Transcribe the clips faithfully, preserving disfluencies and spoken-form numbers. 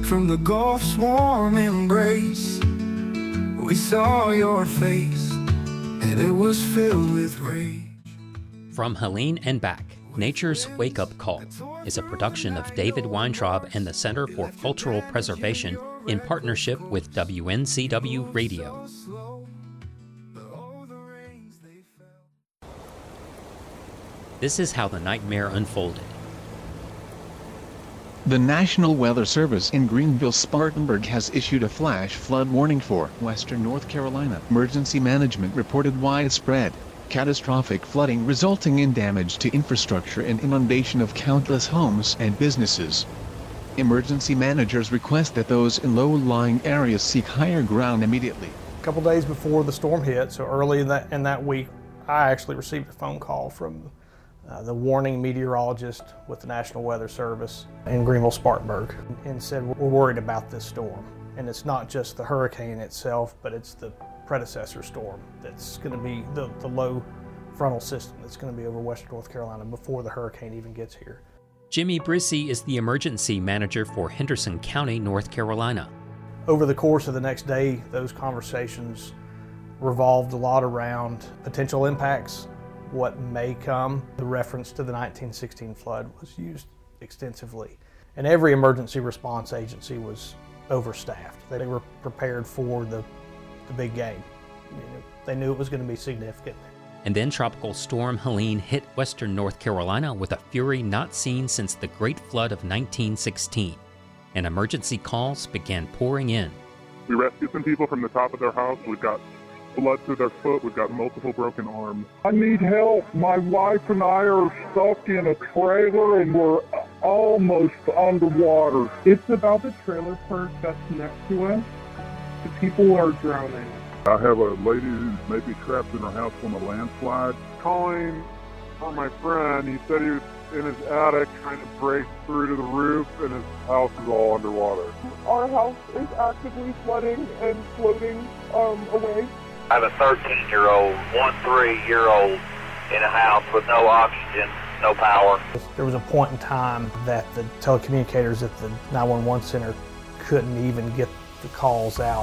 From the Gulf's warm embrace, we saw your face, and it was filled with rage. From Helene and Back, Nature's Wake-Up Call is a production of David Weintraub and the Center for Cultural Preservation in partnership with W N C W Radio. This is how the nightmare unfolded. The National Weather Service in Greenville-Spartanburg has issued a flash flood warning for western North Carolina. Emergency management reported widespread, catastrophic flooding resulting in damage to infrastructure and inundation of countless homes and businesses. Emergency managers request that those in low-lying areas seek higher ground immediately. A couple days before the storm hit, so early in that, in that week, I actually received a phone call from uh, the warning meteorologist with the National Weather Service in Greenville-Spartanburg and said, we're worried about this storm. And it's not just the hurricane itself, but it's the predecessor storm that's going to be the, the low frontal system that's going to be over western North Carolina before the hurricane even gets here. Jimmy Brissy is the emergency manager for Henderson County, North Carolina. Over the course of the next day, those conversations revolved a lot around potential impacts, what may come. The reference to the nineteen sixteen flood was used extensively, and every emergency response agency was overstaffed. They were prepared for the the big game. You know, they knew it was going to be significant. And then Tropical Storm Helene hit western North Carolina with a fury not seen since the Great Flood of nineteen sixteen, and emergency calls began pouring in. We rescued some people from the top of their house. We've got blood through their foot. We've got multiple broken arms. I need help. My wife and I are stuck in a trailer and we're almost underwater. It's about the trailer park that's next to us. The people are drowning. I have a lady who's maybe trapped in her house from a landslide. Calling for my friend, he said he was in his attic trying to break through to the roof and his house is all underwater. Our house is actively flooding and floating um, away. I have a thirteen-year-old, one three-year-old in a house with no oxygen, no power. There was a point in time that the telecommunicators at the nine one one center couldn't even get the calls out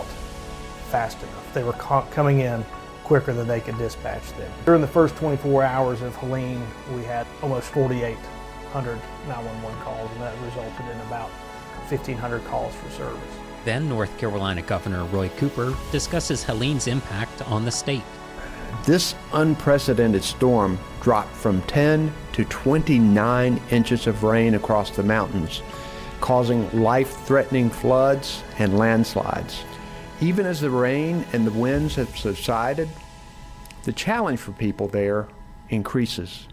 fast enough. They were coming in quicker than they could dispatch them. During the first twenty-four hours of Helene, we had almost forty-eight hundred nine one one calls, and that resulted in about fifteen hundred calls for service. Then North Carolina Governor Roy Cooper discusses Helene's impact on the state. This unprecedented storm dropped from ten to twenty-nine inches of rain across the mountains, causing life-threatening floods and landslides. Even as the rain and the winds have subsided, the challenge for people there increases.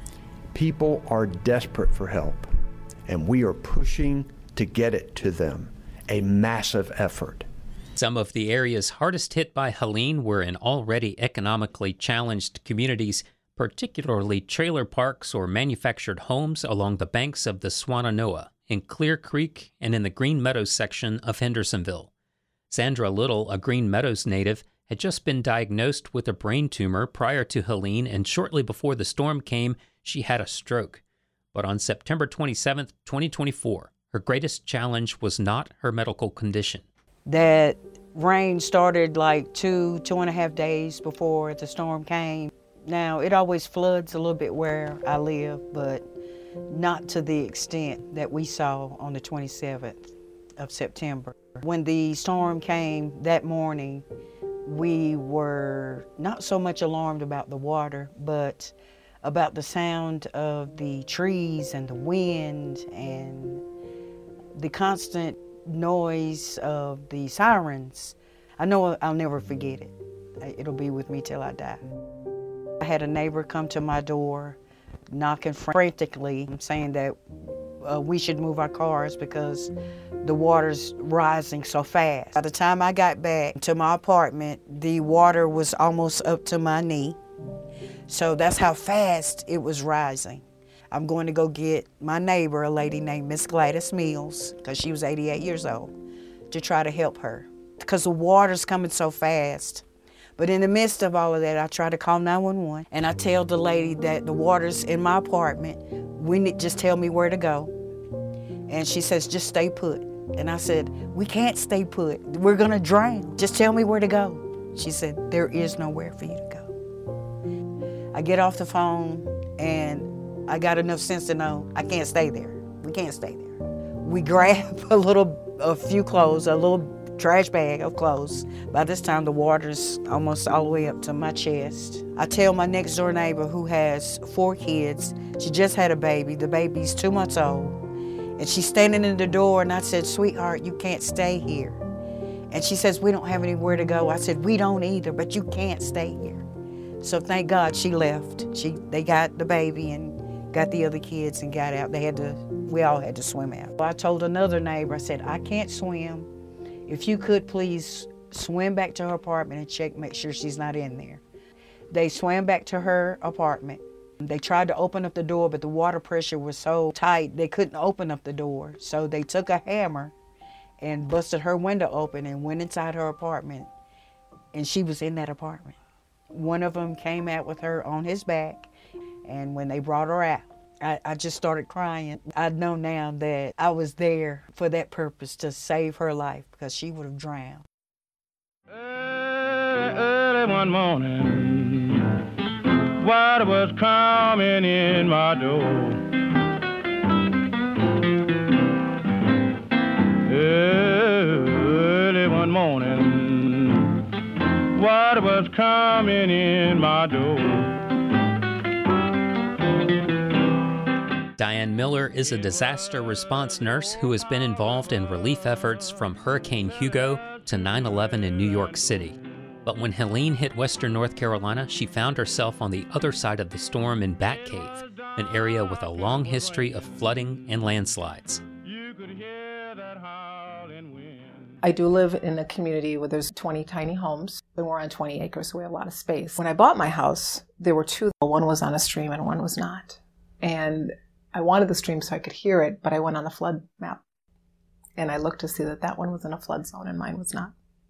People are desperate for help, and we are pushing to get it to them, a massive effort. Some of the areas hardest hit by Helene were in already economically challenged communities, particularly trailer parks or manufactured homes along the banks of the Swannanoa, in Clear Creek, and in the Green Meadows section of Hendersonville. Sandra Little, a Green Meadows native, had just been diagnosed with a brain tumor prior to Helene, and shortly before the storm came, she had a stroke. But on September twenty-seventh, twenty twenty-four, her greatest challenge was not her medical condition. That rain started like two, two and a half days before the storm came. Now, it always floods a little bit where I live, but not to the extent that we saw on the twenty-seventh of September. When the storm came that morning, we were not so much alarmed about the water, but about the sound of the trees and the wind and the constant noise of the sirens. I know I'll never forget it. It'll be with me till I die. I had a neighbor come to my door, knocking frantically, saying that uh, we should move our cars because the water's rising so fast. By the time I got back to my apartment, the water was almost up to my knee. So that's how fast it was rising. I'm going to go get my neighbor, a lady named Miss Gladys Mills, because she was eighty-eight years old, to try to help her. Because the water's coming so fast. But in the midst of all of that, I try to call nine one one, and I tell the lady that the water's in my apartment. We need, just tell me where to go. And she says, just stay put. And I said, we can't stay put. We're gonna drown. Just tell me where to go. She said, there is nowhere for you to go. I get off the phone and I got enough sense to know I can't stay there. We can't stay there. We grab a little, a few clothes, a little trash bag of clothes. By this time, the water's almost all the way up to my chest. I tell my next door neighbor who has four kids, she just had a baby, the baby's two months old, and she's standing in the door, and I said, sweetheart, you can't stay here. And she says, we don't have anywhere to go. I said, we don't either, but you can't stay here. So thank God she left. She, they got the baby and got the other kids and got out. They had to, we all had to swim out. I told another neighbor, I said, I can't swim. If you could please swim back to her apartment and check, make sure she's not in there. They swam back to her apartment. They tried to open up the door, but the water pressure was so tight, they couldn't open up the door. So they took a hammer and busted her window open and went inside her apartment, and she was in that apartment. One of them came out with her on his back, and when they brought her out, I, I just started crying. I know now that I was there for that purpose, to save her life, because she would have drowned. Early, early one morning, water was coming in my door. Early one morning, water was coming in my door. Diane Miller is a disaster response nurse who has been involved in relief efforts from Hurricane Hugo to nine eleven in New York City. But when Helene hit western North Carolina, she found herself on the other side of the storm in Bat Cave, an area with a long history of flooding and landslides. I do live in a community where there's twenty tiny homes, and we're on twenty acres, so we have a lot of space. When I bought my house, there were two. One was on a stream and one was not. And I wanted the stream so I could hear it, but I went on the flood map. And I looked to see that that one was in a flood zone and mine was not.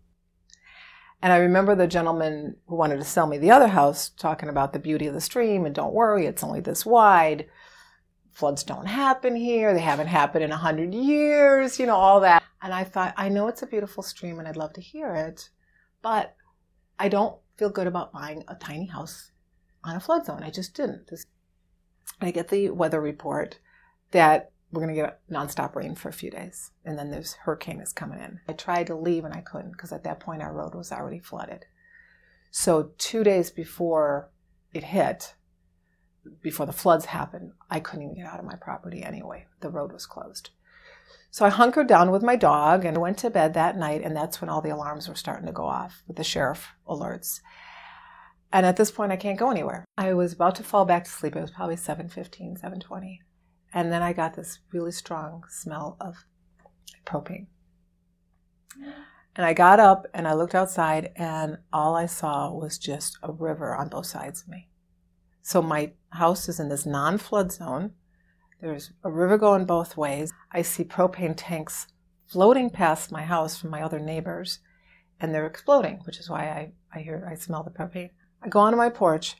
And I remember the gentleman who wanted to sell me the other house talking about the beauty of the stream, and don't worry, it's only this wide. Floods don't happen here. They haven't happened in a hundred years, you know, all that. And I thought, I know it's a beautiful stream and I'd love to hear it, but I don't feel good about buying a tiny house on a flood zone. I just didn't. This I get the weather report that we're going to get nonstop rain for a few days, and then this hurricane is coming in. I tried to leave and I couldn't, because at that point our road was already flooded. So two days before it hit, before the floods happened, I couldn't even get out of my property anyway. The road was closed. So I hunkered down with my dog and went to bed that night, and that's when all the alarms were starting to go off with the sheriff alerts. And at this point, I can't go anywhere. I was about to fall back to sleep. It was probably seven fifteen, seven twenty. And then I got this really strong smell of propane. And I got up and I looked outside, and all I saw was just a river on both sides of me. So my house is in this non-flood zone. There's a river going both ways. I see propane tanks floating past my house from my other neighbors, and they're exploding, which is why I, I hear, I smell the propane. I go onto my porch.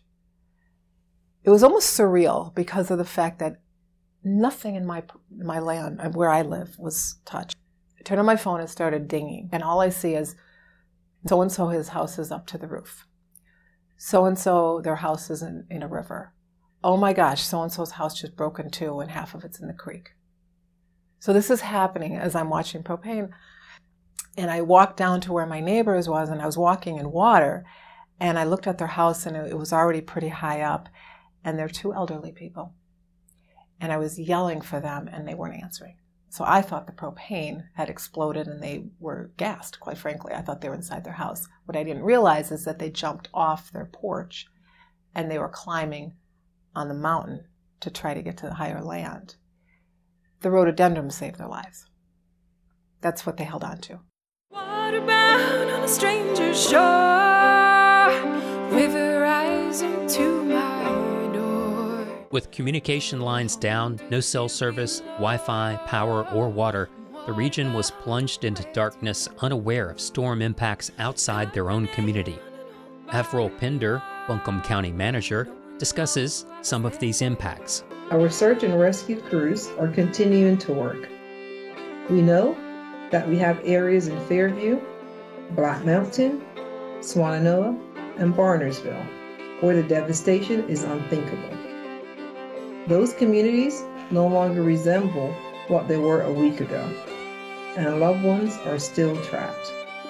It was almost surreal because of the fact that nothing in my my land, where I live, was touched. I turned on my phone and started dinging, and all I see is so-and-so, his house is up to the roof. So-and-so, their house is in, in a river. Oh my gosh, so-and-so's house just broke in two and half of it's in the creek. So this is happening as I'm watching propane. And I walked down to where my neighbors was, and I was walking in water, and I looked at their house, and it was already pretty high up, and they're two elderly people. And I was yelling for them, and they weren't answering. So I thought the propane had exploded, and they were gassed, quite frankly. I thought they were inside their house. What I didn't realize is that they jumped off their porch, and they were climbing on the mountain to try to get to the higher land. The rhododendron saved their lives. That's what they held on to. Waterbound on a stranger's shore, river rising to my door. With communication lines down, no cell service, Wi-Fi, power, or water, the region was plunged into darkness, unaware of storm impacts outside their own community. Avril Pinder, Buncombe County Manager, discusses some of these impacts. Our search and rescue crews are continuing to work. We know that we have areas in Fairview, Black Mountain, Swannanoa, and Barnersville, where the devastation is unthinkable. Those communities no longer resemble what they were a week ago, and loved ones are still trapped.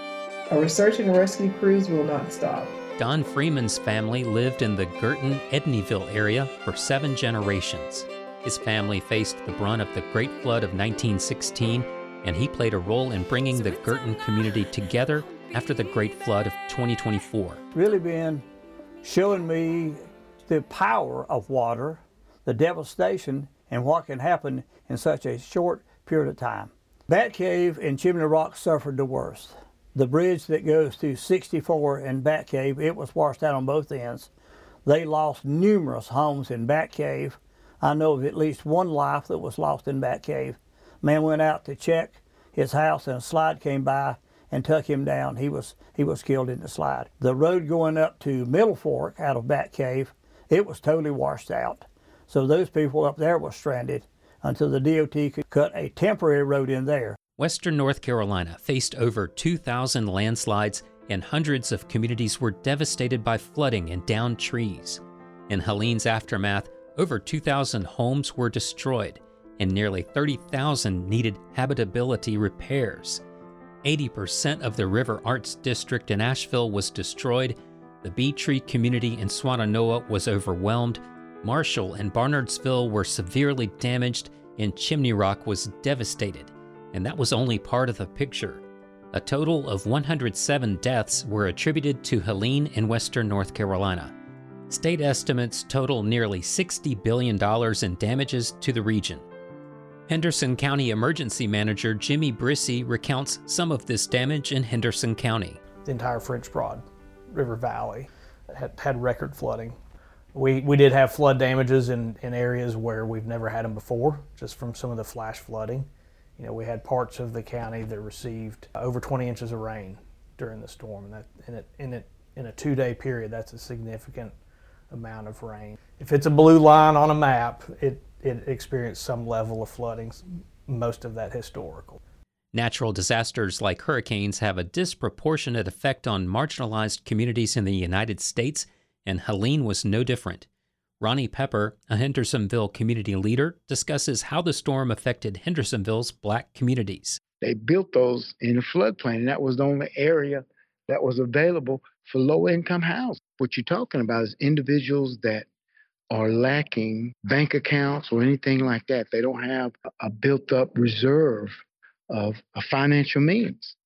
Our search and rescue crews will not stop. Don Freeman's family lived in the Girton-Edneyville area for seven generations. His family faced the brunt of the Great Flood of nineteen sixteen, and he played a role in bringing the Girton community together after the Great Flood of twenty twenty-four. Really been showing me the power of water, the devastation, and what can happen in such a short period of time. Bat Cave and Chimney Rock suffered the worst. The bridge that goes through sixty-four in Bat Cave, it was washed out on both ends. They lost numerous homes in Bat Cave. I know of at least one life that was lost in Bat Cave. Man went out to check his house and a slide came by and took him down. He was, he was killed in the slide. The road going up to Middle Fork out of Bat Cave, it was totally washed out. So those people up there were stranded until the D O T could cut a temporary road in there. Western North Carolina faced over two thousand landslides, and hundreds of communities were devastated by flooding and downed trees. In Helene's aftermath, over two thousand homes were destroyed, and nearly thirty thousand needed habitability repairs. eighty percent of the River Arts District in Asheville was destroyed. The Bee Tree community in Swannanoa was overwhelmed. Marshall and Barnardsville were severely damaged, and Chimney Rock was devastated. And that was only part of the picture. A total of one hundred seven deaths were attributed to Helene in western North Carolina. State estimates total nearly sixty billion dollars in damages to the region. Henderson County Emergency Manager Jimmy Brissy recounts some of this damage in Henderson County. The entire French Broad River Valley had, had record flooding. We, we did have flood damages in, in areas where we've never had them before, just from some of the flash flooding. You know, we had parts of the county that received over twenty inches of rain during the storm, and that in it, in it, in a two-day period, that's a significant amount of rain. If it's a blue line on a map, it, it experienced some level of flooding, most of that historical. Natural disasters like hurricanes have a disproportionate effect on marginalized communities in the United States, and Helene was no different. Ronnie Pepper, a Hendersonville community leader, discusses how the storm affected Hendersonville's black communities. They built those in a floodplain, and that was the only area that was available for low-income housing. What you're talking about is individuals that are lacking bank accounts or anything like that. They don't have a built-up reserve of, of financial means.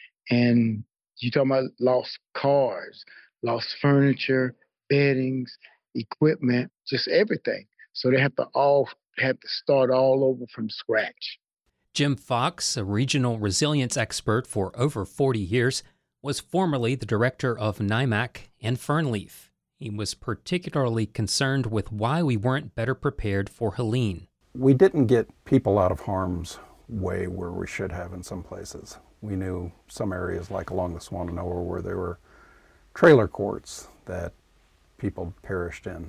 And you're talking about lost cars, lost furniture, beddings, equipment, just everything. So they have to all have to start all over from scratch. Jim Fox, a regional resilience expert for over forty years, was formerly the director of NIMAC and Fernleaf. He was particularly concerned with why we weren't better prepared for Helene. We didn't get people out of harm's way where we should have in some places. We knew some areas like along the Swannanoa where there were trailer courts that people perished in.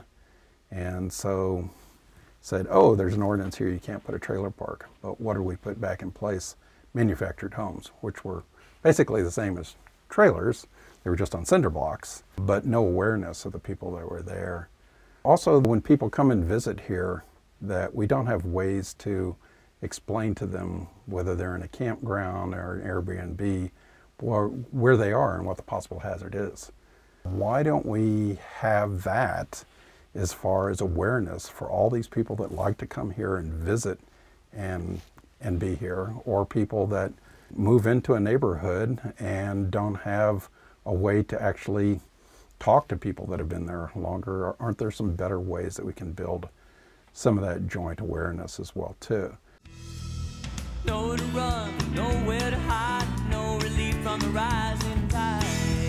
And so said, oh, there's an ordinance here, you can't put a trailer park. But what did we put back in place? Manufactured homes, which were basically the same as trailers. They were just on cinder blocks, but no awareness of the people that were there. Also, when people come and visit here, that we don't have ways to explain to them whether they're in a campground or an Airbnb, or where they are and what the possible hazard is. Why don't we have that as far as awareness for all these people that like to come here and visit and, and be here, or people that move into a neighborhood and don't have a way to actually talk to people that have been there longer? Aren't there some better ways that we can build some of that joint awareness as well too? Nowhere to run, nowhere to hide, no relief from the rising tide.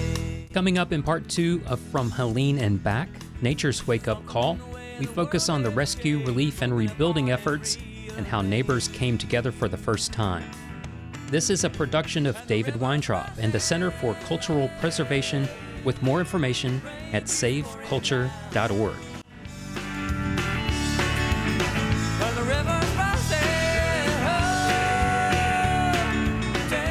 Coming up in part two of From Helene and Back, Nature's Wake-Up Call, we focus on the rescue, relief, and rebuilding efforts and how neighbors came together for the first time. This is a production of David Weintraub and the Center for Cultural Preservation, with more information at save culture dot org. When the river's rising, oh,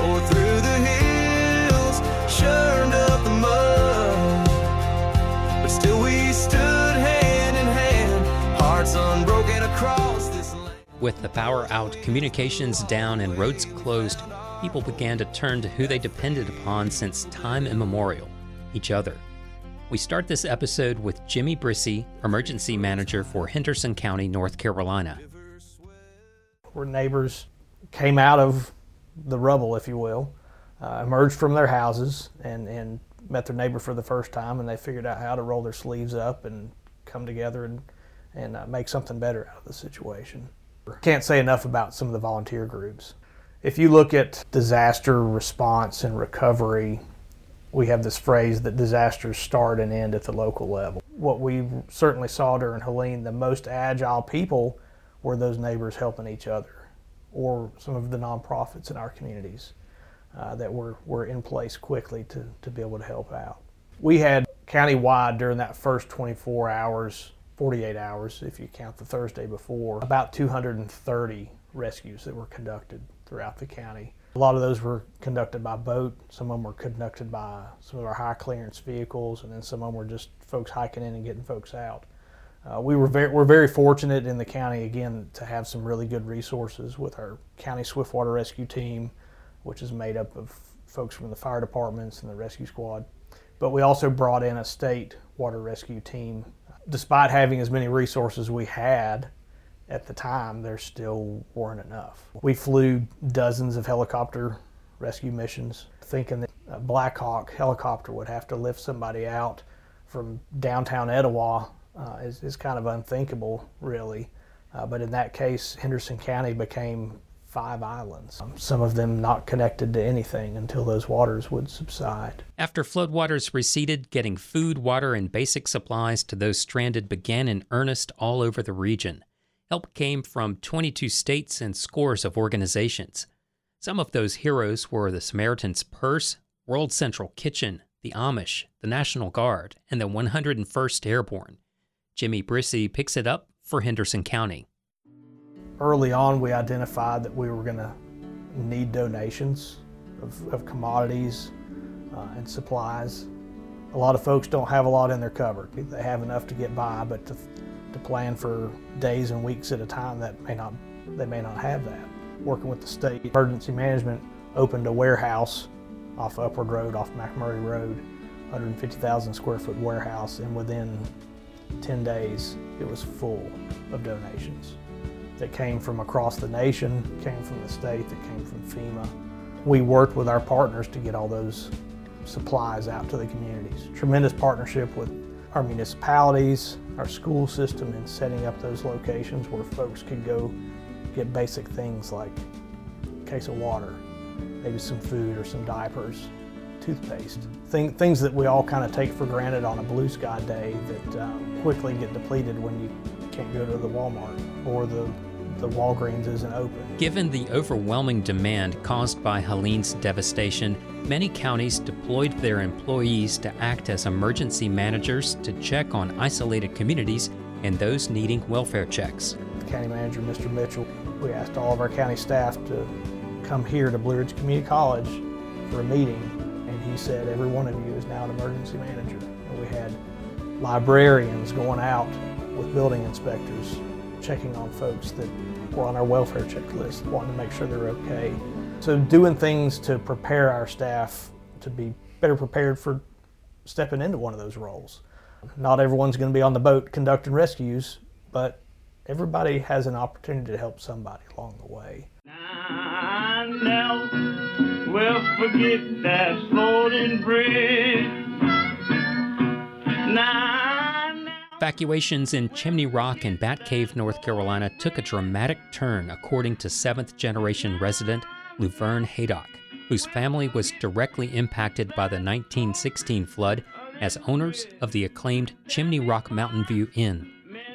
tore through the hills, churned up the mud. But still we stood hand in hand, hearts unbroken across this land. With the power out, communications down, and roads closed, people began to turn to who they depended upon since time immemorial, each other. We start this episode with Jimmy Brissy, Emergency Manager for Henderson County, North Carolina. Where neighbors came out of the rubble, if you will, uh, emerged from their houses and, and met their neighbor for the first time, and they figured out how to roll their sleeves up and come together and, and uh, make something better out of the situation. Can't say enough about some of the volunteer groups. If you look at disaster response and recovery, we have this phrase that disasters start and end at the local level. What we certainly saw during Helene, the most agile people were those neighbors helping each other, or some of the nonprofits in our communities uh, that were, were in place quickly to, to be able to help out. We had countywide during that first twenty-four hours, forty-eight hours if you count the Thursday before, about two hundred thirty rescues that were conducted throughout the county. A lot of those were conducted by boat, some of them were conducted by some of our high clearance vehicles, and then some of them were just folks hiking in and getting folks out. Uh, we were very, we're very fortunate in the county, again, to have some really good resources with our county swiftwater rescue team, which is made up of folks from the fire departments and the rescue squad. But we also brought in a state water rescue team. Despite having as many resources we had at the time, there still weren't enough. We flew dozens of helicopter rescue missions, thinking that a Black Hawk helicopter would have to lift somebody out from downtown Etowah uh, is, is kind of unthinkable, really. Uh, but in that case, Henderson County became five islands, um, some of them not connected to anything until those waters would subside. After floodwaters receded, getting food, water, and basic supplies to those stranded began in earnest all over the region. Help came from twenty-two states and scores of organizations. Some of those heroes were the Samaritan's Purse, World Central Kitchen, the Amish, the National Guard, and the one hundred first Airborne. Jimmy Brissy picks it up for Henderson County. Early on, we identified that we were going to need donations of, of commodities uh, and supplies. A lot of folks don't have a lot in their cupboard. They have enough to get by, but to, to plan for days and weeks at a time, that may not, they may not have that. Working with the state emergency management, opened a warehouse off Upward Road, off McMurray Road, one hundred fifty thousand square foot warehouse, and within ten days, it was full of donations that came from across the nation, came from the state, that came from FEMA. We worked with our partners to get all those supplies out to the communities. Tremendous partnership with our municipalities, our school system in setting up those locations where folks could go get basic things like a case of water, maybe some food or some diapers, toothpaste. Thing, things that we all kind of take for granted on a blue sky day that um, quickly get depleted when you can't go to the Walmart or the, the Walgreens isn't open. Given the overwhelming demand caused by Helene's devastation, many counties deployed their employees to act as emergency managers to check on isolated communities and those needing welfare checks. The county manager, Mister Mitchell, we asked all of our county staff to come here to Blue Ridge Community College for a meeting, and he said, every one of you is now an emergency manager. And we had librarians going out with building inspectors, checking on folks that were on our welfare checklist, wanting to make sure they're okay. So doing things to prepare our staff to be better prepared for stepping into one of those roles. Not everyone's going to be on the boat conducting rescues, but everybody has an opportunity to help somebody along the way. I never will forget that floating bridge. Now Evacuations in Chimney Rock and Bat Cave, North Carolina took a dramatic turn, according to seventh generation resident Luverne Haydock, whose family was directly impacted by the nineteen sixteen flood as owners of the acclaimed Chimney Rock Mountain View Inn.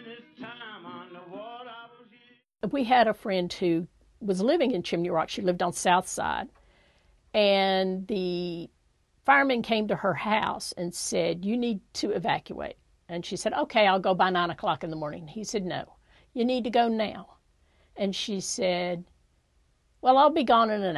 We had a friend who was living in Chimney Rock. She lived on South Side, and the firemen came to her house and said, you need to evacuate. And she said, okay, I'll go by nine o'clock in the morning. He said, no, you need to go now. And she said, well, I'll be gone in an hour.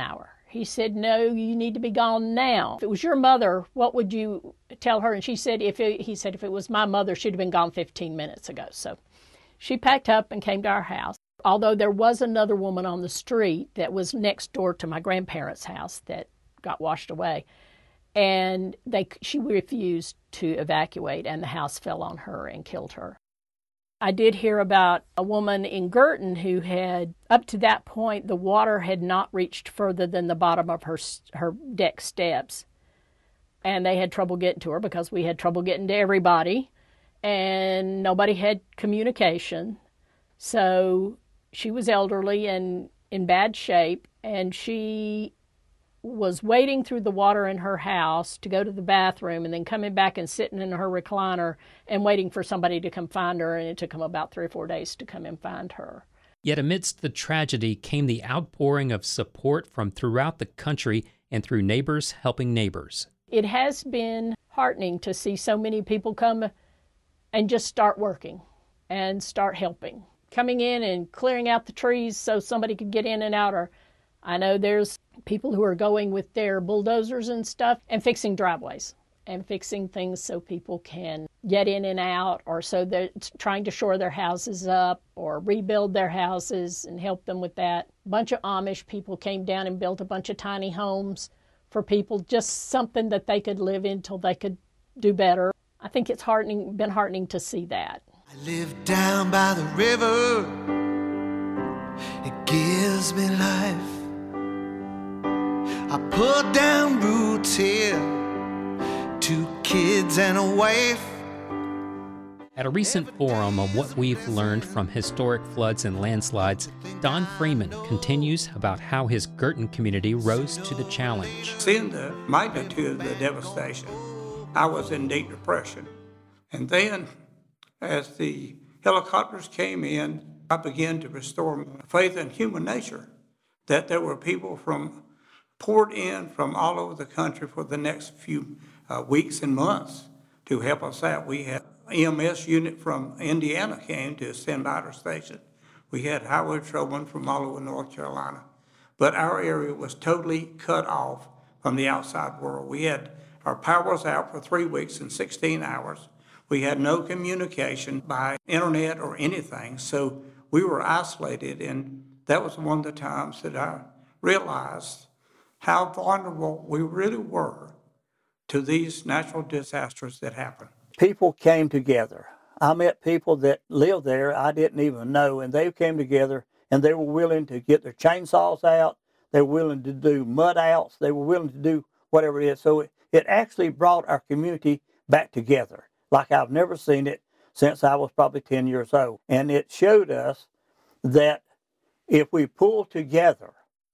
He said, no, you need to be gone now. If it was your mother, what would you tell her? And she said, if it, he said, if it was my mother, she'd have been gone fifteen minutes ago. So she packed up and came to our house. Although there was another woman on the street that was next door to my grandparents' house that got washed away. And they, she refused to evacuate, and the house fell on her and killed her. I did hear about a woman in Girton who had, up to that point, the water had not reached further than the bottom of her her deck steps. And they had trouble getting to her because we had trouble getting to everybody. And nobody had communication. So she was elderly and in bad shape. And she was wading through the water in her house to go to the bathroom and then coming back and sitting in her recliner and waiting for somebody to come find her, and it took them about three or four days to come and find her. Yet amidst the tragedy came the outpouring of support from throughout the country and through neighbors helping neighbors. It has been heartening to see so many people come and just start working and start helping. Coming in and clearing out the trees so somebody could get in and out. Or I know there's people who are going with their bulldozers and stuff and fixing driveways and fixing things so people can get in and out, or so they're trying to shore their houses up or rebuild their houses and help them with that. A bunch of Amish people came down and built a bunch of tiny homes for people, just something that they could live in till they could do better. I think it's heartening, been heartening to see that. I live down by the river. It gives me life. I put down roots here, two kids and a wife. At a recent forum on what we've learned from historic floods and landslides, Don Freeman continues about how his Girton community rose to the challenge. Seeing the magnitude of the devastation, I was in deep depression. And then, as the helicopters came in, I began to restore my faith in human nature, that there were people from poured in from all over the country for the next few uh, weeks and months to help us out. We had E M S unit from Indiana came to send by our station. We had highway patrolmen from all over North Carolina. But our area was totally cut off from the outside world. We had, our power was out for three weeks and sixteen hours. We had no communication by internet or anything, so we were isolated, and that was one of the times that I realized how vulnerable we really were to these natural disasters that happen. People came together. I met people that lived there I didn't even know, and they came together and they were willing to get their chainsaws out. They were willing to do mud outs. They were willing to do whatever it is. So it, it actually brought our community back together like I've never seen it since I was probably ten years old. And it showed us that if we pull together,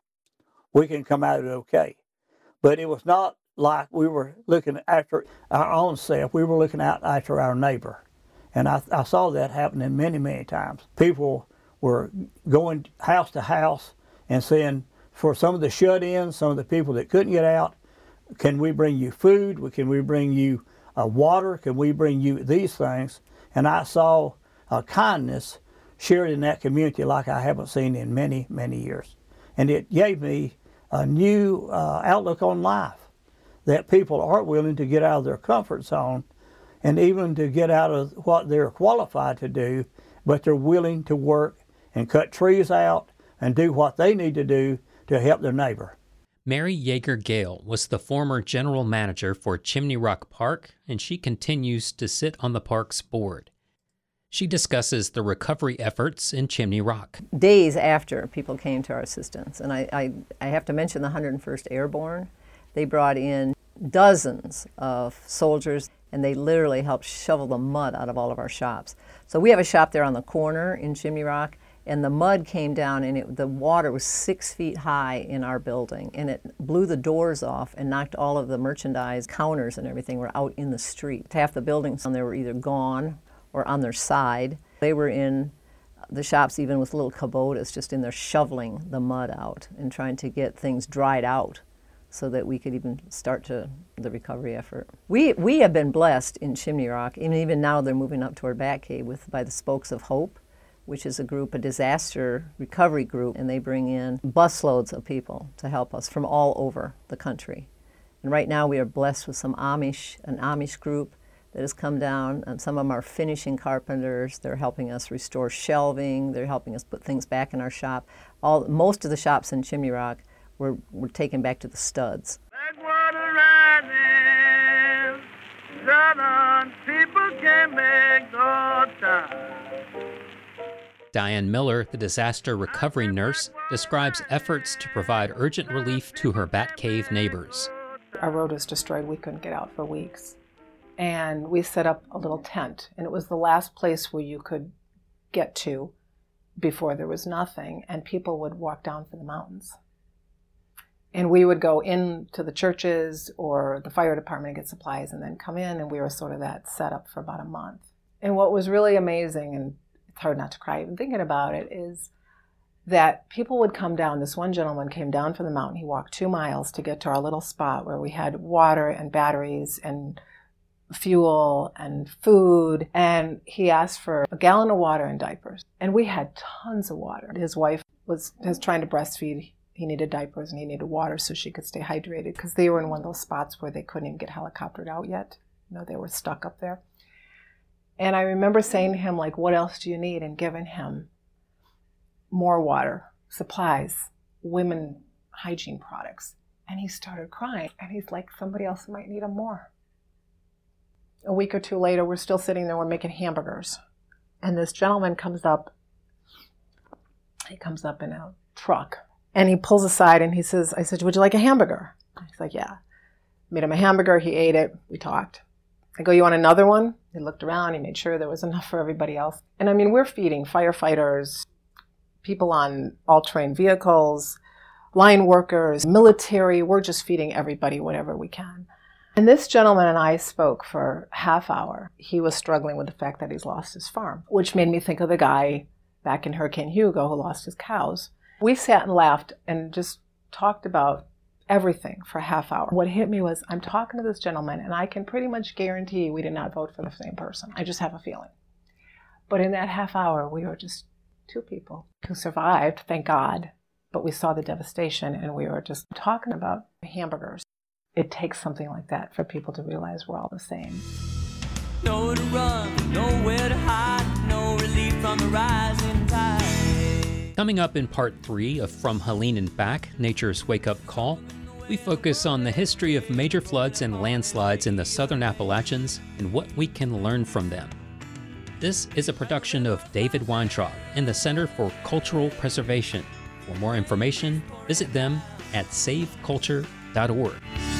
we can come out of it okay. But it was not like we were looking after our own self. We were looking out after our neighbor. And I, I saw that happening many, many times. People were going house to house and saying, for some of the shut-ins, some of the people that couldn't get out, can we bring you food? Can we bring you uh, water? Can we bring you these things? And I saw uh, kindness shared in that community like I haven't seen in many, many years. And it gave me a new uh, outlook on life, that people are willing to get out of their comfort zone and even to get out of what they're qualified to do, but they're willing to work and cut trees out and do what they need to do to help their neighbor. Mary Yeager Gale was the former general manager for Chimney Rock Park, and she continues to sit on the park's board. She discusses the recovery efforts in Chimney Rock. Days after people came to our assistance, and I, I, I have to mention the one hundred first Airborne. They brought in dozens of soldiers, and they literally helped shovel the mud out of all of our shops. So we have a shop there on the corner in Chimney Rock, and the mud came down, and it, the water was six feet high in our building, and it blew the doors off and knocked all of the merchandise counters and everything were out in the street. Half the buildings, they were either gone or on their side. They were in the shops even with little Kubotas just in there shoveling the mud out and trying to get things dried out so that we could even start to the recovery effort. We, we have been blessed in Chimney Rock, and even now they're moving up toward Batcave with, by the Spokes of Hope. which is a group, a disaster recovery group, and they bring in busloads of people to help us from all over the country. And right now we are blessed with some Amish, an Amish group that has come down, and some of them are finishing carpenters. They're helping us restore shelving. They're helping us put things back in our shop. All, most of the shops in Chimney Rock were, were taken back to the studs. People can make no time. Diane Miller, the disaster recovery nurse, describes efforts to provide urgent relief to her Bat Cave neighbors. Our road was destroyed. We couldn't get out for weeks. And we set up a little tent, and it was the last place where you could get to before there was nothing, and people would walk down from the mountains. And we would go into the churches or the fire department and get supplies and then come in, and we were sort of that setup for about a month. And what was really amazing, and it's hard not to cry even thinking about it, is that people would come down. This one gentleman came down from the mountain. He walked two miles to get to our little spot where we had water and batteries and fuel and food, and he asked for a gallon of water and diapers. And we had tons of water. His wife was, was trying to breastfeed. He needed diapers and he needed water so she could stay hydrated, because they were in one of those spots where they couldn't even get helicoptered out yet. You know, they were stuck up there. And I remember saying to him, like, what else do you need? And giving him more water, supplies, women hygiene products. And he started crying. And he's like, somebody else might need them more. A week or two later, we're still sitting there, we're making hamburgers. And this gentleman comes up, he comes up in a truck, and he pulls aside and he says, I said, would you like a hamburger? He's like, yeah. Made him a hamburger, he ate it, we talked. I go, you want another one? He looked around, he made sure there was enough for everybody else. And I mean, we're feeding firefighters, people on all-terrain vehicles, line workers, military, we're just feeding everybody whatever we can. And this gentleman and I spoke for a half hour. He was struggling with the fact that he's lost his farm, which made me think of the guy back in Hurricane Hugo who lost his cows. We sat and laughed and just talked about everything for a half hour. What hit me was, I'm talking to this gentleman and I can pretty much guarantee we did not vote for the same person. I just have a feeling. But in that half hour, we were just two people who survived, thank God. But we saw the devastation and we were just talking about hamburgers. It takes something like that for people to realize we're all the same. Nowhere to run, nowhere to hide, no relief from the rising tide. Coming up in part three of From Helene and Back, Nature's Wake Up Call, we focus on the history of major floods and landslides in the southern Appalachians and what we can learn from them. This is a production of David Weintraub and the Center for Cultural Preservation. For more information, visit them at save culture dot org.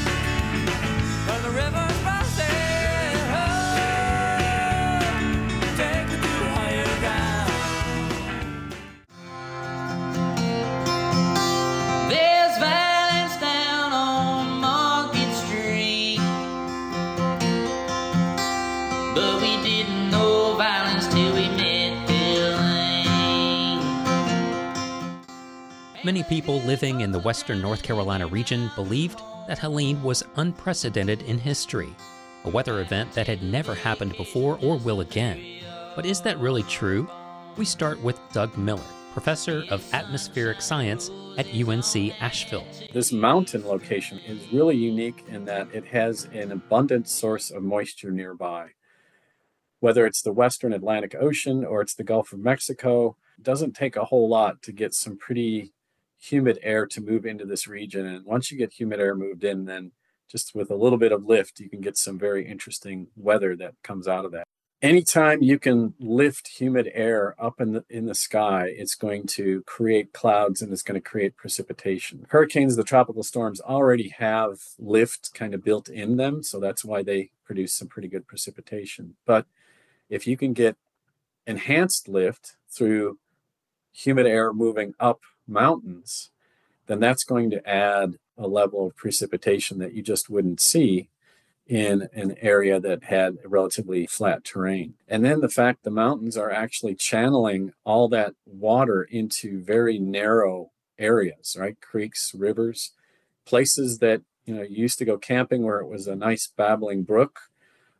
Many people living in the western North Carolina region believed that Helene was unprecedented in history, a weather event that had never happened before or will again. But is that really true? We start with Doug Miller, professor of atmospheric science at U N C Asheville. This mountain location is really unique in that it has an abundant source of moisture nearby. Whether it's the western Atlantic Ocean or it's the Gulf of Mexico, it doesn't take a whole lot to get some pretty humid air to move into this region. And once you get humid air moved in, then just with a little bit of lift, you can get some very interesting weather that comes out of that. Anytime you can lift humid air up in the, in the sky, it's going to create clouds and it's going to create precipitation. Hurricanes, the tropical storms, already have lift kind of built in them, so that's why they produce some pretty good precipitation. But if you can get enhanced lift through humid air moving up mountains, then that's going to add a level of precipitation that you just wouldn't see in an area that had a relatively flat terrain. And then the fact the mountains are actually channeling all that water into very narrow areas, right? Creeks, rivers, places that, you know, you used to go camping where it was a nice babbling brook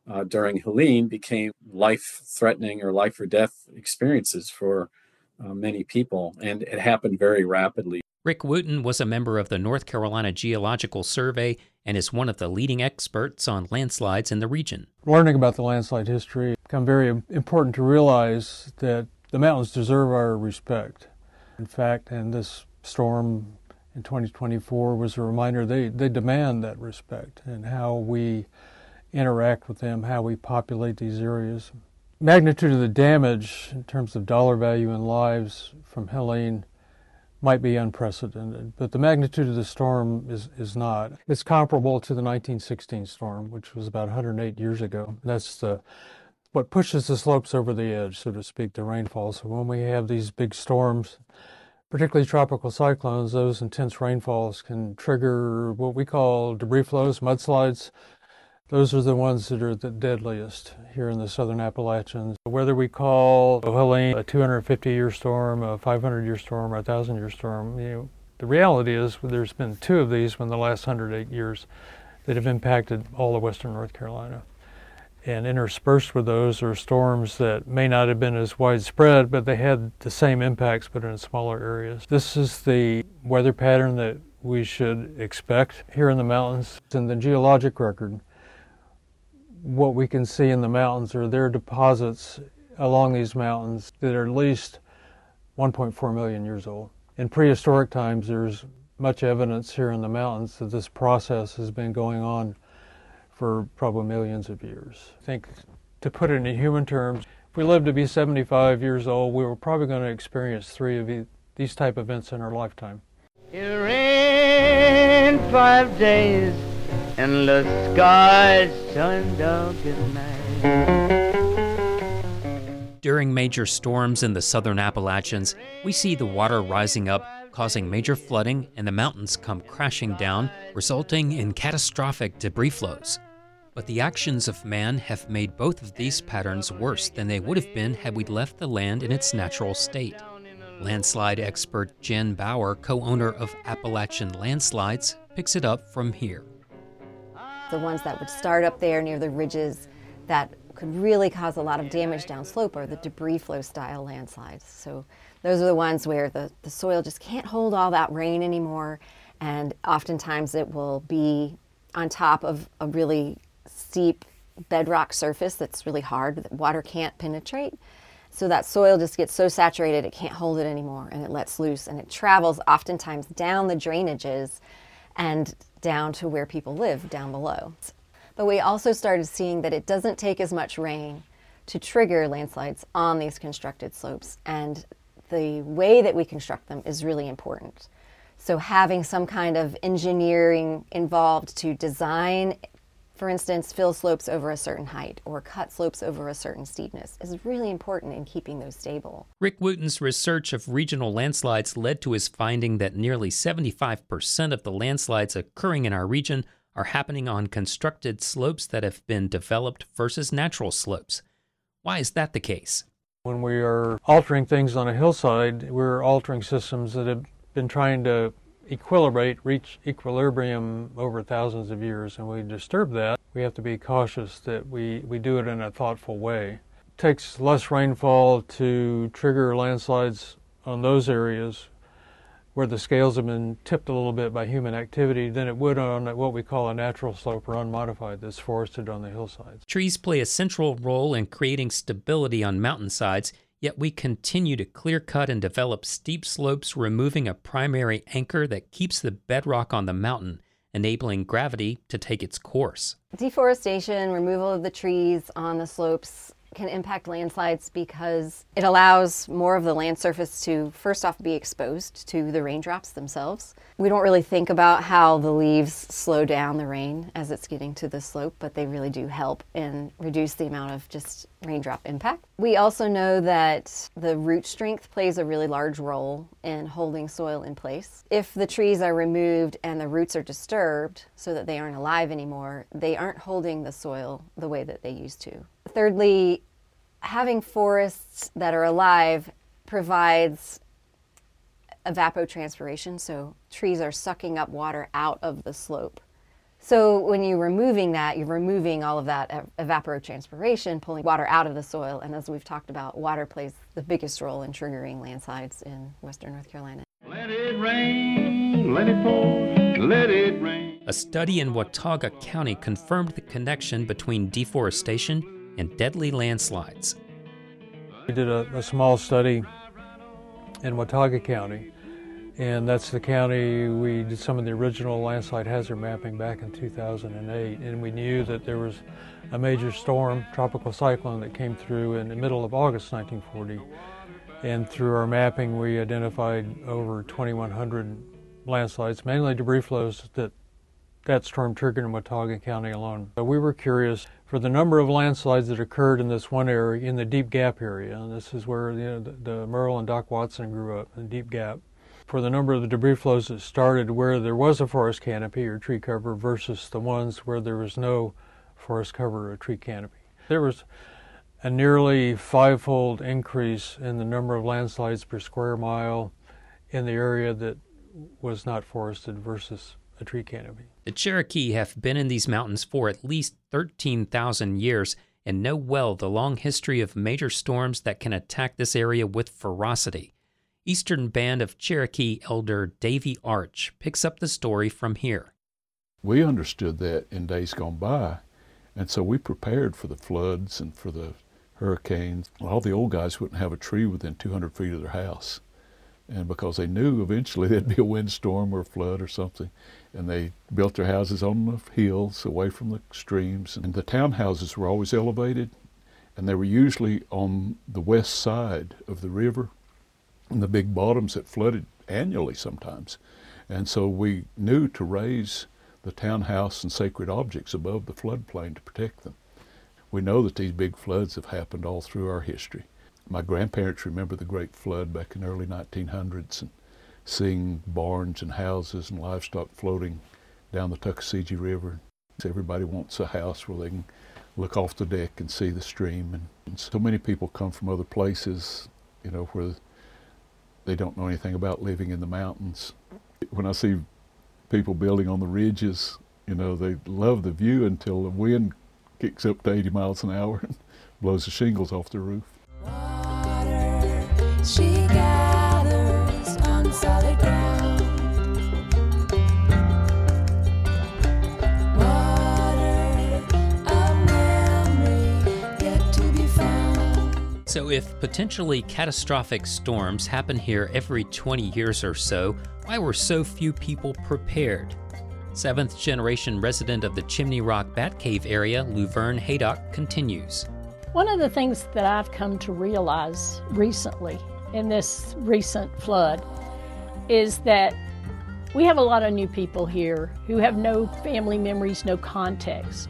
uh, during Helene became life-threatening or life or death experiences for uh, many people, and it happened very rapidly. Rick Wooten was a member of the North Carolina Geological Survey and is one of the leading experts on landslides in the region. Learning about the landslide history, it's become very important to realize that the mountains deserve our respect. In fact, and this storm in twenty twenty-four was a reminder they, they demand that respect and how we interact with them, how we populate these areas. Magnitude of the damage in terms of dollar value and lives from Helene might be unprecedented, but the magnitude of the storm is, is not. It's comparable to the nineteen sixteen storm, which was about one hundred eight years ago. That's the what pushes the slopes over the edge, so to speak, the rainfall. So when we have these big storms, particularly tropical cyclones, those intense rainfalls can trigger what we call debris flows, mudslides. Those are the ones that are the deadliest here in the southern Appalachians. Whether we call Helene a two hundred fifty year storm, a five hundred year storm, or a one thousand year storm, you know, the reality is there's been two of these in the last one hundred eight years that have impacted all of western North Carolina. And interspersed with those are storms that may not have been as widespread, but they had the same impacts, but in smaller areas. This is the weather pattern that we should expect here in the mountains. In the geologic record, what we can see in the mountains are there are deposits along these mountains that are at least one point four million years old. In prehistoric times, there's much evidence here in the mountains that this process has been going on for probably millions of years. I think, to put it in human terms, if we live to be seventy-five years old, we were probably going to experience three of these type of events in our lifetime. It rained five days and the skies turned dark at night. During major storms in the southern Appalachians, we see the water rising up, causing major flooding, and the mountains come crashing down, resulting in catastrophic debris flows. But the actions of man have made both of these patterns worse than they would have been had we left the land in its natural state. Landslide expert Jen Bauer, co-owner of Appalachian Landslides, picks it up from here. The ones that would start up there near the ridges that could really cause a lot of damage downslope are the debris flow style landslides. So those are the ones where the, the soil just can't hold all that rain anymore, and oftentimes it will be on top of a really steep bedrock surface that's really hard that water can't penetrate. So that soil just gets so saturated it can't hold it anymore, and it lets loose, and it travels oftentimes down the drainages and down to where people live down below. But we also started seeing that it doesn't take as much rain to trigger landslides on these constructed slopes, and the way that we construct them is really important. So having some kind of engineering involved to design, for instance, fill slopes over a certain height or cut slopes over a certain steepness is really important in keeping those stable. Rick Wooten's research of regional landslides led to his finding that nearly seventy-five percent of the landslides occurring in our region are happening on constructed slopes that have been developed versus natural slopes. Why is that the case? When we are altering things on a hillside, we're altering systems that have been trying to equilibrate, reach equilibrium over thousands of years, and we disturb that. We have to be cautious that we, we do it in a thoughtful way. It takes less rainfall to trigger landslides on those areas where the scales have been tipped a little bit by human activity than it would on what we call a natural slope or unmodified that's forested on the hillsides. Trees play a central role in creating stability on mountainsides, yet we continue to clear-cut and develop steep slopes, removing a primary anchor that keeps the bedrock on the mountain, enabling gravity to take its course. Deforestation, removal of the trees on the slopes can impact landslides because it allows more of the land surface to first off be exposed to the raindrops themselves. We don't really think about how the leaves slow down the rain as it's getting to the slope, but they really do help and reduce the amount of just raindrop impact. We also know that the root strength plays a really large role in holding soil in place. If the trees are removed and the roots are disturbed so that they aren't alive anymore, they aren't holding the soil the way that they used to. Thirdly, having forests that are alive provides evapotranspiration, so trees are sucking up water out of the slope. So when you're removing that, you're removing all of that ev- evapotranspiration, pulling water out of the soil. And as we've talked about, water plays the biggest role in triggering landslides in western North Carolina. Let it rain, let it pour, let it rain. A study in Watauga County confirmed the connection between deforestation and deadly landslides. We did a, a small study in Watauga County, and that's the county we did some of the original landslide hazard mapping back in two thousand eight, and we knew that there was a major storm, tropical cyclone, that came through in the middle of August nineteen forty, and through our mapping we identified over twenty-one hundred landslides, mainly debris flows that that storm triggered in Watauga County alone. But we were curious for the number of landslides that occurred in this one area, in the Deep Gap area, and this is where you know, the, the Merle and Doc Watson grew up, in Deep Gap. For the number of the debris flows that started where there was a forest canopy or tree cover versus the ones where there was no forest cover or tree canopy. There was a nearly five-fold increase in the number of landslides per square mile in the area that was not forested versus a tree canopy. The Cherokee have been in these mountains for at least thirteen thousand years and know well the long history of major storms that can attack this area with ferocity. Eastern Band of Cherokee elder Davy Arch picks up the story from here. We understood that in days gone by, and so we prepared for the floods and for the hurricanes. All the old guys wouldn't have a tree within two hundred feet of their house, and because they knew eventually there'd be a windstorm or a flood or something, and they built their houses on the hills away from the streams. And the townhouses were always elevated, and they were usually on the west side of the river, and the big bottoms that flooded annually sometimes. And so we knew to raise the townhouse and sacred objects above the floodplain to protect them. We know that these big floods have happened all through our history. My grandparents remember the great flood back in the early nineteen hundreds and seeing barns and houses and livestock floating down the Tuckasegee River. Everybody wants a house where they can look off the deck and see the stream. And, and so many people come from other places, you know, where they don't know anything about living in the mountains. When I see people building on the ridges, you know, they love the view until the wind kicks up to eighty miles an hour and blows the shingles off the roof. Water, she gathers on solid ground. Water, a memory yet to be found. So if potentially catastrophic storms happen here every twenty years or so, why were so few people prepared? Seventh generation resident of the Chimney Rock Batcave area, Luverne Haydock, continues. One of the things that I've come to realize recently in this recent flood is that we have a lot of new people here who have no family memories, no context.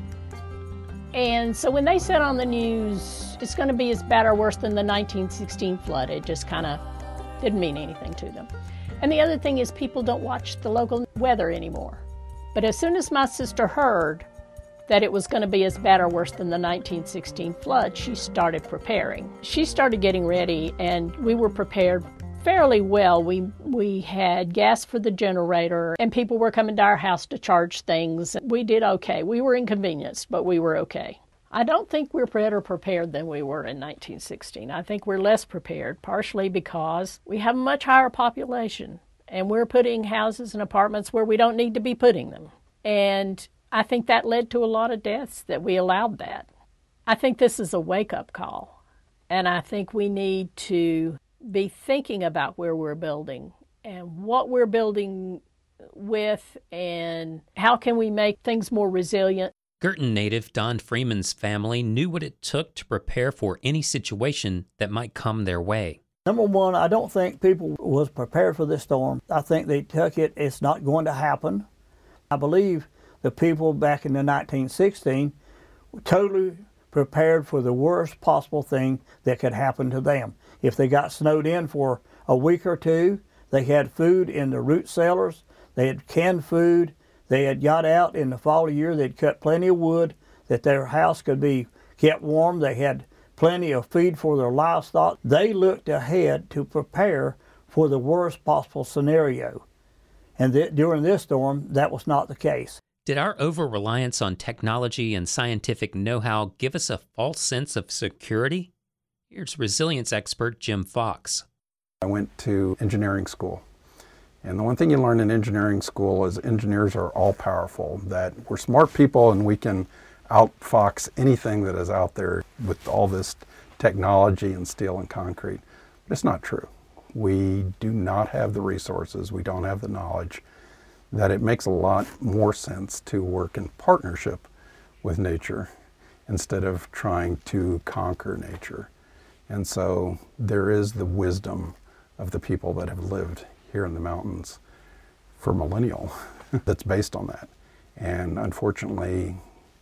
And so when they said on the news, it's going to be as bad or worse than the nineteen sixteen flood, it just kind of didn't mean anything to them. And the other thing is people don't watch the local weather anymore. But as soon as my sister heard that it was going to be as bad or worse than the nineteen sixteen flood, she started preparing. She started getting ready, and we were prepared fairly well. We we had gas for the generator, and people were coming to our house to charge things. We did okay. We were inconvenienced, but we were okay. I don't think we're better prepared than we were in nineteen sixteen. I think we're less prepared, partially because we have a much higher population, and we're putting houses and apartments where we don't need to be putting them. And I think that led to a lot of deaths that we allowed that. I think this is a wake-up call, and I think we need to be thinking about where we're building and what we're building with and how can we make things more resilient. Girton native Don Freeman's family knew what it took to prepare for any situation that might come their way. Number one, I don't think people was prepared for this storm. I think they took it, it's not going to happen. I believe the people back in the nineteen sixteen were totally prepared for the worst possible thing that could happen to them. If they got snowed in for a week or two, they had food in the root cellars, they had canned food, they had got out in the fall year, they'd cut plenty of wood that their house could be kept warm, they had plenty of feed for their livestock. They looked ahead to prepare for the worst possible scenario. And th during this storm, that was not the case. Did our over-reliance on technology and scientific know-how give us a false sense of security? Here's resilience expert Jim Fox. I went to engineering school. And the one thing you learn in engineering school is engineers are all-powerful, that we're smart people and we can outfox anything that is out there with all this technology and steel and concrete. But it's not true. We do not have the resources, we don't have the knowledge, that it makes a lot more sense to work in partnership with nature instead of trying to conquer nature. And so there is the wisdom of the people that have lived here in the mountains for millennial that's based on that. And unfortunately,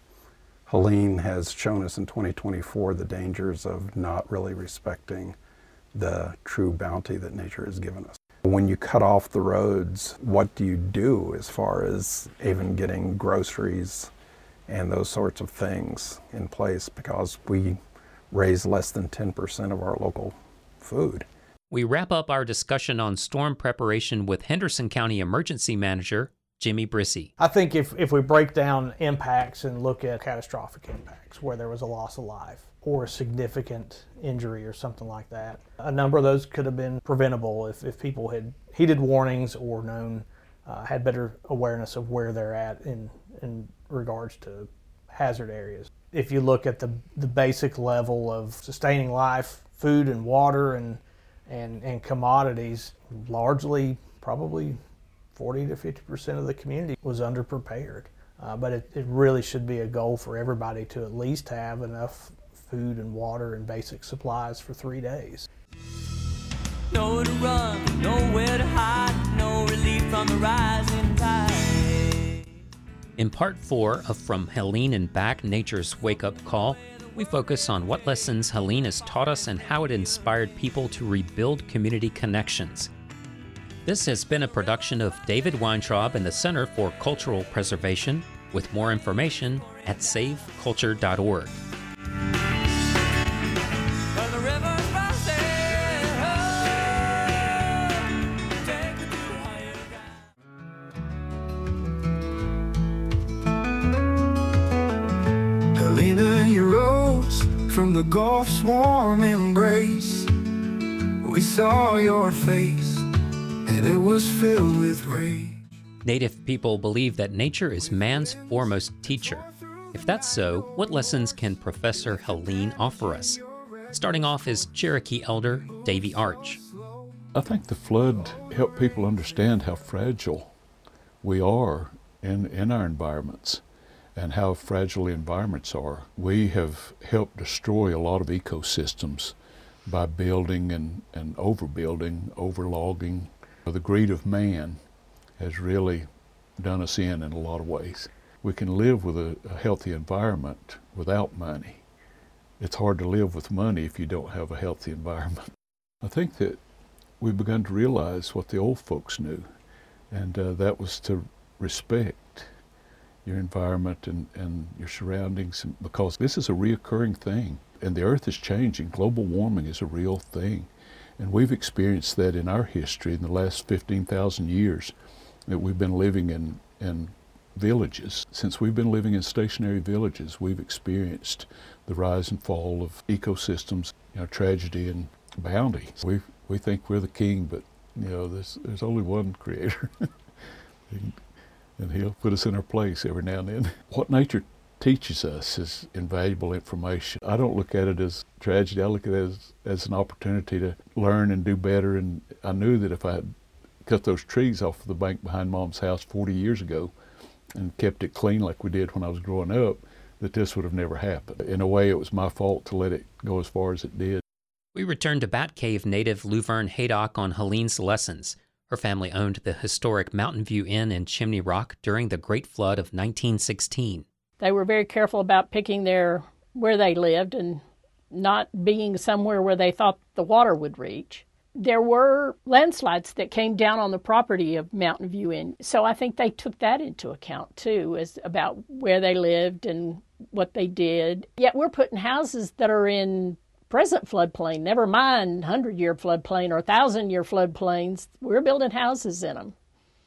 Helene has shown us in twenty twenty-four the dangers of not really respecting the true bounty that nature has given us. When you cut off the roads, what do you do as far as even getting groceries and those sorts of things in place, because we raise less than ten percent of our local food. We wrap up our discussion on storm preparation with Henderson County Emergency Manager Jimmy Brissy. I think if, if we break down impacts and look at catastrophic impacts where there was a loss of life or a significant injury or something like that, a number of those could have been preventable if, if people had heeded warnings or known, uh, had better awareness of where they're at in, in regards to hazard areas. If you look at the, the basic level of sustaining life, food and water and, and, and commodities, largely probably forty to fifty percent of the community was underprepared. Uh, but it, it really should be a goal for everybody to at least have enough food and water and basic supplies for three days. Nowhere to run, nowhere to hide, no relief from the rising tide. In part four of From Helene and Back, Nature's Wake-Up Call, we focus on what lessons Helene has taught us and how it inspired people to rebuild community connections. This has been a production of David Weintraub and the Center for Cultural Preservation, with more information at save culture dot org. Helena, you rose from the Gulf's warm embrace. We saw your face, and it was filled with rage. Native people believe that nature is man's foremost teacher. If that's so, what lessons can Professor Helene offer us? Starting off is Cherokee elder Davy Arch. I think the flood helped people understand how fragile we are in, in our environments and how fragile the environments are. We have helped destroy a lot of ecosystems by building and, and overbuilding, overlogging. The greed of man has really done us in in a lot of ways. We can live with a, a healthy environment without money. It's hard to live with money if you don't have a healthy environment. I think that we've begun to realize what the old folks knew, and uh, that was to respect your environment and, and your surroundings, because this is a reoccurring thing, and the earth is changing. Global warming is a real thing. And we've experienced that in our history in the last fifteen thousand years that we've been living in, in villages. Since we've been living in stationary villages, we've experienced the rise and fall of ecosystems, you know, tragedy and bounty. We we think we're the king, but you know, there's, there's only one creator. and, and he'll put us in our place every now and then. What nature teaches us is invaluable information. I don't look at it as tragedy. I look at it as, as an opportunity to learn and do better. And I knew that if I had cut those trees off of the bank behind Mom's house forty years ago and kept it clean like we did when I was growing up, that this would have never happened. In a way, it was my fault to let it go as far as it did. We return to Bat Cave native Luverne Haydock on Helene's lessons. Her family owned the historic Mountain View Inn in Chimney Rock during the Great Flood of nineteen sixteen. They were very careful about picking their where they lived and not being somewhere where they thought the water would reach. There were landslides that came down on the property of Mountain View Inn, so I think they took that into account too, as about where they lived and what they did. Yet we're putting houses that are in present floodplain, never mind hundred-year floodplain or thousand-year floodplains. We're building houses in them.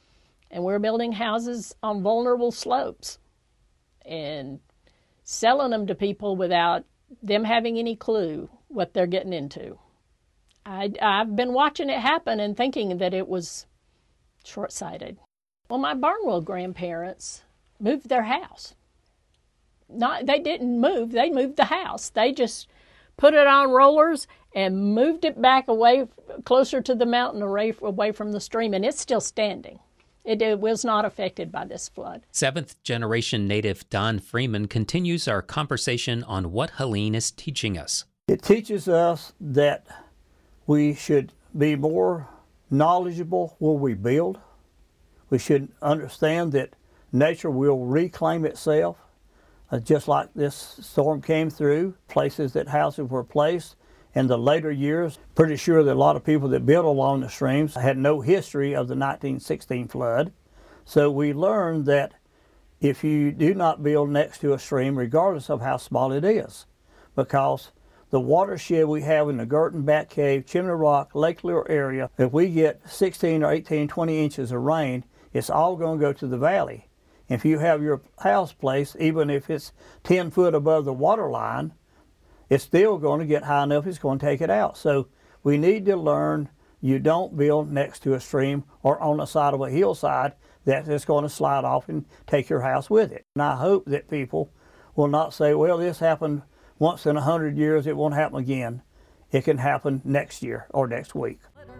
And we're building houses on vulnerable slopes and selling them to people without them having any clue what they're getting into. I, I've been watching it happen and thinking that it was short-sighted. Well, my Barnwell grandparents moved their house. Not, they didn't move, they moved the house. They just put it on rollers and moved it back away, closer to the mountain, away, away from the stream, and it's still standing. It, it was not affected by this flood. Seventh-generation native Don Freeman continues our conversation on what Helene is teaching us. It teaches us that we should be more knowledgeable where we build. We should understand that nature will reclaim itself, uh, just like this storm came through, places that houses were placed. In the later years, pretty sure that a lot of people that built along the streams had no history of the nineteen sixteen flood. So we learned that if you do not build next to a stream, regardless of how small it is, because the watershed we have in the Girton, Bat Cave, Chimney Rock, Lake Lure area, if we get sixteen or eighteen, twenty inches of rain, it's all going to go to the valley. If you have your house placed, even if it's ten foot above the water line, it's still going to get high enough, it's going to take it out. So we need to learn you don't build next to a stream or on the side of a hillside that is going to slide off and take your house with it. And I hope that people will not say, well, this happened once in a hundred years, it won't happen again. It can happen next year or next week.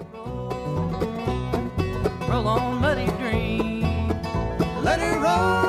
Roll on, muddy dream. Let it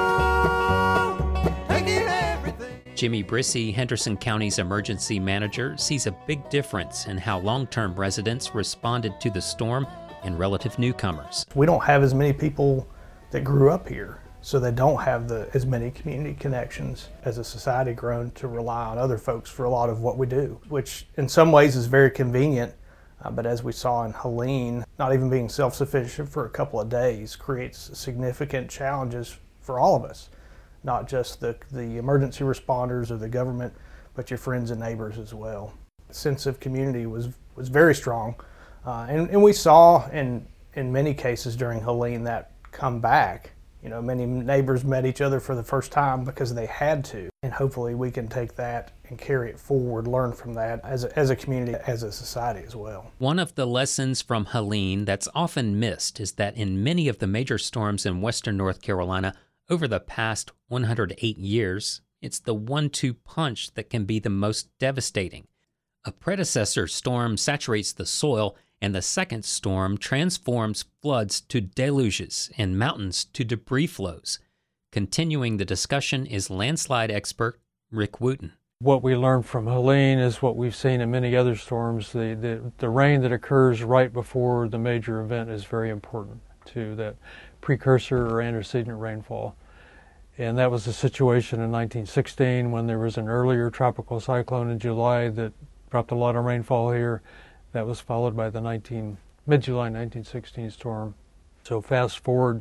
roll. Take it everything. Jimmy Brissy, Henderson County's emergency manager, sees a big difference in how long-term residents responded to the storm and relative newcomers. We don't have as many people that grew up here, so they don't have the as many community connections as a society grown to rely on other folks for a lot of what we do, which in some ways is very convenient. Uh, but as we saw in Helene, not even being self-sufficient for a couple of days creates significant challenges for all of us, not just the, the emergency responders or the government, but your friends and neighbors as well. The sense of community was, was very strong, uh, and, and we saw in, in many cases during Helene that come back. You know, many neighbors met each other for the first time because they had to, and hopefully we can take that and carry it forward, learn from that as a, as a community, as a society as well. One of the lessons from Helene that's often missed is that in many of the major storms in western North Carolina over the past one hundred eight years, it's the one two punch that can be the most devastating. A predecessor storm saturates the soil, and the second storm transforms floods to deluges and mountains to debris flows. Continuing the discussion is landslide expert Rick Wooten. What we learned from Helene is what we've seen in many other storms. The, the, the rain that occurs right before the major event is very important to that precursor or antecedent rainfall. And that was the situation in nineteen sixteen when there was an earlier tropical cyclone in July that dropped a lot of rainfall here. That was followed by the mid-July nineteen sixteen storm. So fast forward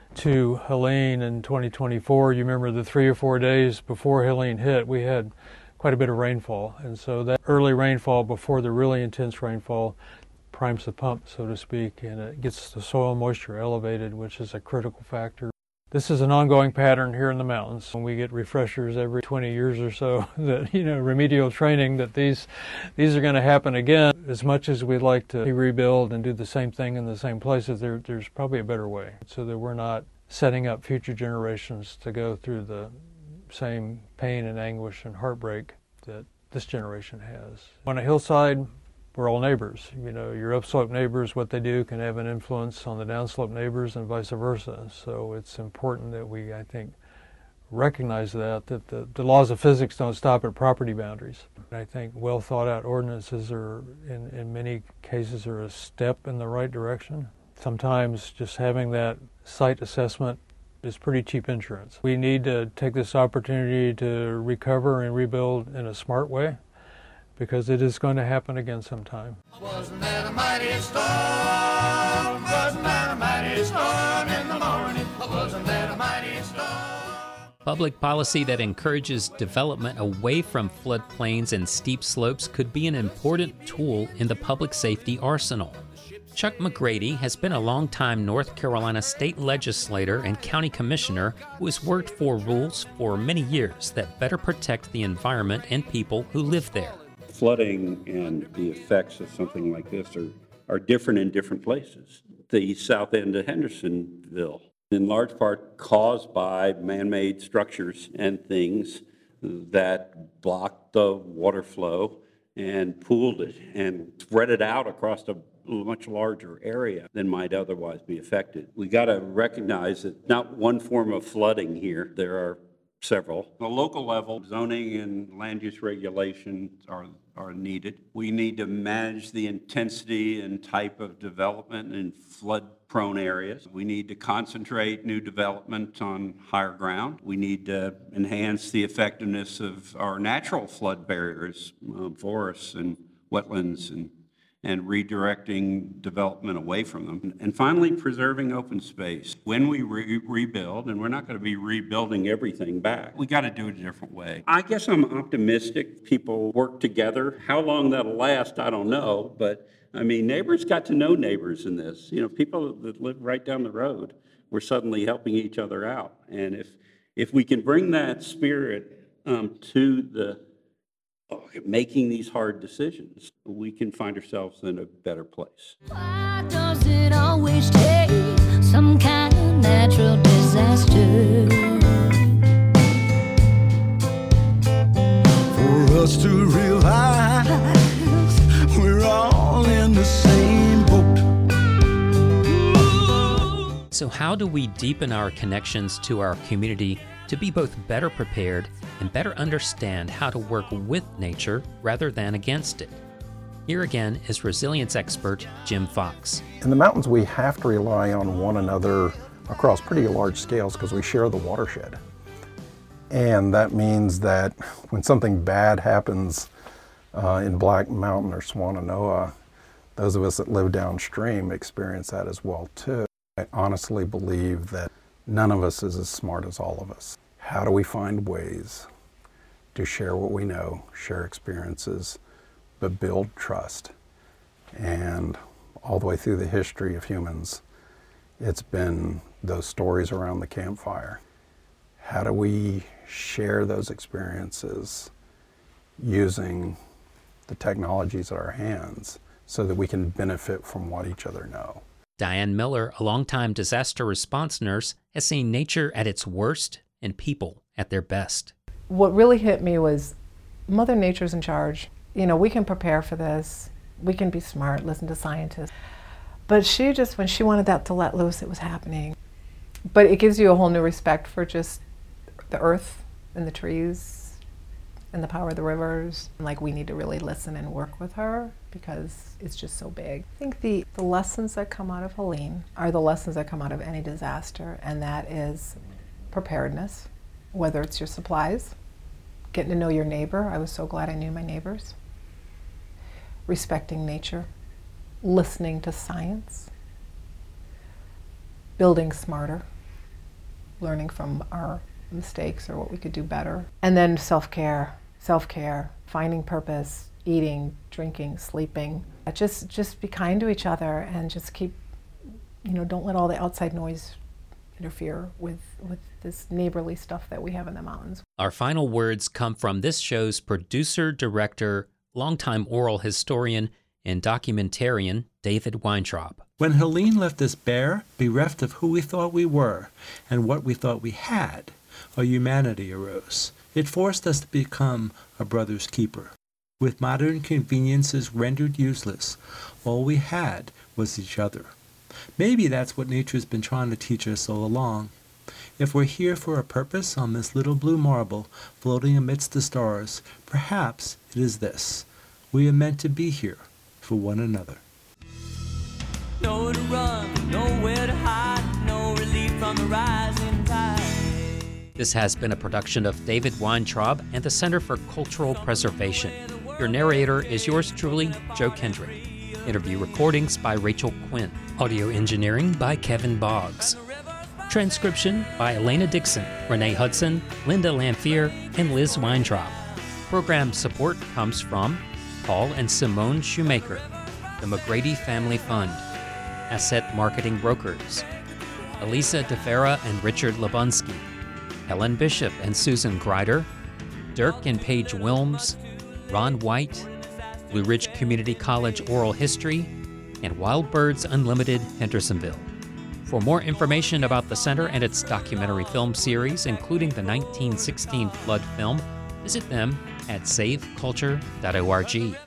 to Helene in twenty twenty-four, you remember the three or four days before Helene hit, we had quite a bit of rainfall. And so that early rainfall before the really intense rainfall primes the pump, so to speak, and it gets the soil moisture elevated, which is a critical factor. This is an ongoing pattern here in the mountains. When we get refreshers every twenty years or so, that, you know, remedial training, that these these are going to happen again. As much as we'd like to rebuild and do the same thing in the same places, there, there's probably a better way, so that we're not setting up future generations to go through the same pain and anguish and heartbreak that this generation has. On a hillside, we're all neighbors. You know, your upslope neighbors, what they do can have an influence on the downslope neighbors and vice versa. So it's important that we, I think, recognize that, that the, the laws of physics don't stop at property boundaries. I think well thought out ordinances are, in, in many cases, are a step in the right direction. Sometimes just having that site assessment is pretty cheap insurance. We need to take this opportunity to recover and rebuild in a smart way, because it is going to happen again sometime. Wasn't that a mighty storm? Wasn't that a mighty storm in the morning? Wasn't that a mighty storm? Public policy that encourages development away from floodplains and steep slopes could be an important tool in the public safety arsenal. Chuck McGrady has been a longtime North Carolina state legislator and county commissioner who has worked for rules for many years that better protect the environment and people who live there. Flooding and the effects of something like this are, are different in different places. The south end of Hendersonville, in large part caused by man-made structures and things that blocked the water flow and pooled it and spread it out across a much larger area than might otherwise be affected. We got to recognize that not one form of flooding here, there are several. At the local level, zoning and land use regulations are, are needed. We need to manage the intensity and type of development in flood-prone areas. We need to concentrate new development on higher ground. We need to enhance the effectiveness of our natural flood barriers, uh, forests and wetlands, and and redirecting development away from them. And finally, preserving open space. When we re rebuild, and we're not going to be rebuilding everything back, we got to do it a different way. I guess I'm optimistic people work together. How long that'll last, I don't know, but I mean, neighbors got to know neighbors in this. You know, people that live right down the road were suddenly helping each other out. And if, if we can bring that spirit um, to the making these hard decisions, we can find ourselves in a better place. Why does it always take some kind of natural disaster for us to realize we're all in the same boat? So how do we deepen our connections to our community to be both better prepared and better understand how to work with nature rather than against it? Here again is resilience expert Jim Fox. In the mountains, we have to rely on one another across pretty large scales because we share the watershed. And that means that when something bad happens uh, in Black Mountain or Swannanoa, those of us that live downstream experience that as well too. I honestly believe that none of us is as smart as all of us. How do we find ways to share what we know, share experiences, but build trust? And all the way through the history of humans, it's been those stories around the campfire. How do we share those experiences using the technologies at our hands so that we can benefit from what each other know? Diane Miller, a longtime disaster response nurse, has seen nature at its worst and people at their best. What really hit me was Mother Nature's in charge. You know, we can prepare for this. We can be smart, listen to scientists. But she just, when she wanted that to let loose, it was happening. But it gives you a whole new respect for just the earth and the trees and the power of the rivers. Like, we need to really listen and work with her because it's just so big. I think the, the lessons that come out of Helene are the lessons that come out of any disaster, and that is preparedness, whether it's your supplies, getting to know your neighbor. I was so glad I knew my neighbors. Respecting nature, listening to science, building smarter, learning from our mistakes or what we could do better. And then self-care, self-care, finding purpose, eating, drinking, sleeping. Just, just be kind to each other and just keep, you know, don't let all the outside noise interfere with, with this neighborly stuff that we have in the mountains. Our final words come from this show's producer, director, longtime oral historian, and documentarian, David Weintraub. When Helene left us bare, bereft of who we thought we were and what we thought we had, a humanity arose. It forced us to become a brother's keeper. With modern conveniences rendered useless, all we had was each other. Maybe that's what nature's been trying to teach us all along. If we're here for a purpose on this little blue marble floating amidst the stars, perhaps it is this. We are meant to be here for one another. Nowhere to run, nowhere to hide, no relief from the rising tide. This has been a production of David Weintraub and the Center for Cultural Preservation. Your narrator is yours truly, Joe Kendrick. Interview recordings by Rachel Quinn. Audio engineering by Kevin Boggs. Transcription by Elena Dixon, Renee Hudson, Linda Lamphere, and Liz Weintraub. Program support comes from Paul and Simone Shoemaker, the McGrady Family Fund, Asset Marketing Brokers, Elisa DeFera and Richard Labunski, Helen Bishop and Susan Greider, Dirk and Paige Wilms, Ron White, Blue Ridge Community College Oral History, and Wild Birds Unlimited Hendersonville. For more information about the center and its documentary film series, including the nineteen sixteen flood film, visit them at save culture dot org.